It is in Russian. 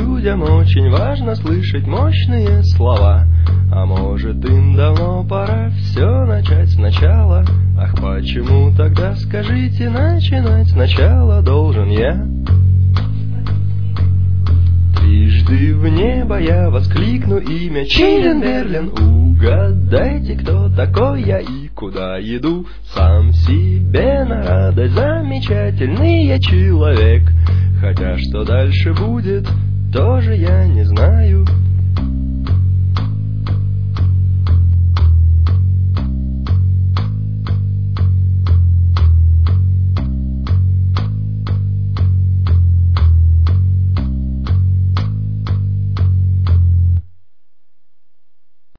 людям очень важно слышать мощные слова. А может, им давно пора все начать сначала? Ах, почему тогда, скажите, начинать сначала должен я? Трижды в небо я воскликну имя Чилленберлен. Угадайте, кто такой я и куда иду. Сам себе на радость замечательный я человек. Хотя что дальше будет, тоже я не знаю.